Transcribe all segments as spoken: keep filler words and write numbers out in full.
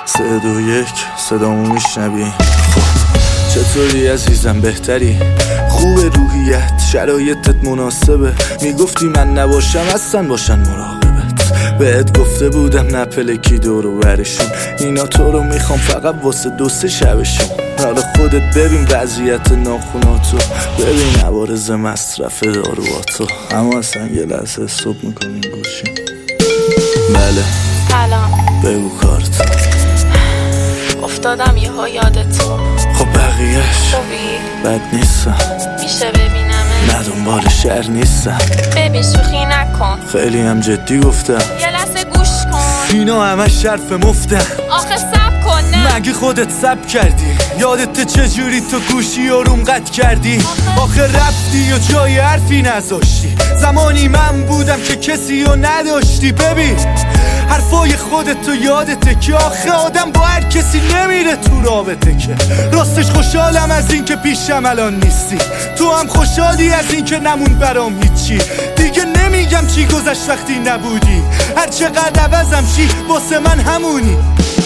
سه دو یک صدامو میشنوی؟ چطوری عزیزم؟ بهتری؟ خوب روحیت شرایطت مناسبه؟ میگفتی من نباشم اصلا باشن مراقبت. بهت گفته بودم نپلکی دور و برشون، اینا تو رو میخوام فقط واسه دو سه شبشون. حالا خودت ببین وضعیت ناخوناتو، ببین عوارض مصرف دارواتو. اما اصلا یه لحظه استوب میکنیم گوشیم. بله سلام، بگو کارت. افتادم یهو یادتون. خب بقیهش خوبی؟ بد نیستم، میشه ببینمه؟ نه دنبال شهر نیستم. ببین شوخی نکن، خیلی هم جدی گفتم. یه لحظه گوش کن. اینا همش شرف مفته. آخه سب کن. نه مگه خودت سب کردی؟ یادت چجوری تو گوشی آروم قطع کردی؟ آخه رفتی و جای حرفی نذاشتی. زمانی من بودم که کسی رو نداشتی. ببین حرفای خودت تو یادته که آخه آدم با هر کسی نمیره تو رابطه. که راستش خوشحالم از این که پیشم الان نیستی، تو هم خوشحالی از این که نمون برام هیچی. دیگه نمیگم چی گذشت وقتی نبودی، هر چقدر عوضم چی واسه من همونی.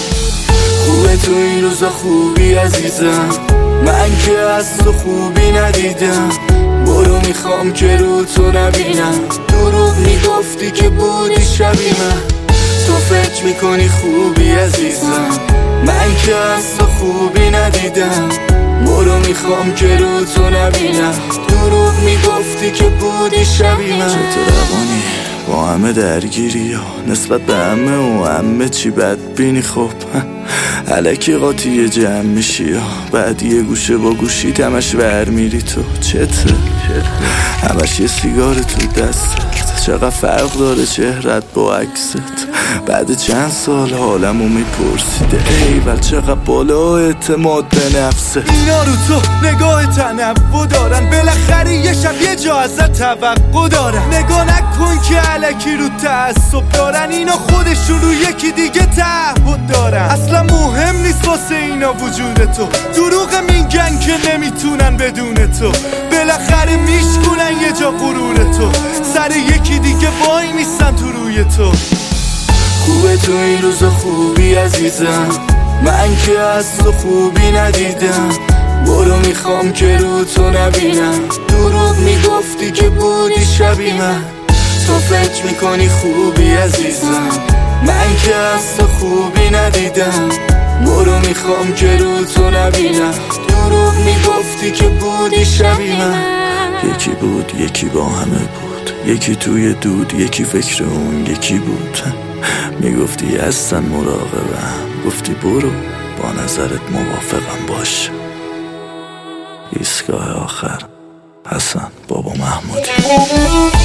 خوبه تو این روزا خوبی عزیزم، من که از تو خوبی ندیدم. برو میخوام که رو تو نبینم، دروغ میگفتی که بودی شبیه من. تو فکر میکنی خوبی عزیزم، من که از تو خوبی ندیدم. برو میخوام که رو تو نبینم، دروغ میگفتی که بودی شبیه من. چطور روانی با همه درگیری ها نسبت به همه و همه چی بدبینی؟ خب الکی قاطی جمع میشی ها، بعد یه گوشه با گوشی همش ور میری. تو چته؟ همش یه سیگار تو دستت. چقدر فرق داره چهرت با عکست؟ بعد چند سال حالمو میپرسیده ایول چقدر بالا اعتماد به نفسه. اینا رو تو نگاه تنوع دارن، بالاخره یه شب یه جا ازت توقع دارن. نگاه نکن که الکی رو تعصب دارن، اینا خودشون رو یکی دیگه تعهد دارن. اصلا مهم نیست واسه اینا وجود تو، دروغ میگن که نمیتونن بدون تو. بالاخره میشکنن یه جا غرور تو، سر یکی دیگه وای میستن تو روی تو. خوبه تو این روزا خوبی عزیزم، من که از تو خوبی ندیدم. برو میخوام که رو تو نبینم، دروغ میگفتی که بودی شبیه من. تو فکر میکنی خوبی عزیزم، من که از تو خوبی ندیدم. برو میخوام که رو تو نبینم، دروغ میگفتی که بودی شبیه من. یکی بود یکی با همه بود، یکی توی دود یکی فکر اون یکی بود. میگفتی هستن مراقبم، گفتی برو با نظرت موافقم باش. ایستگاه آخر حسن بابا محمودی.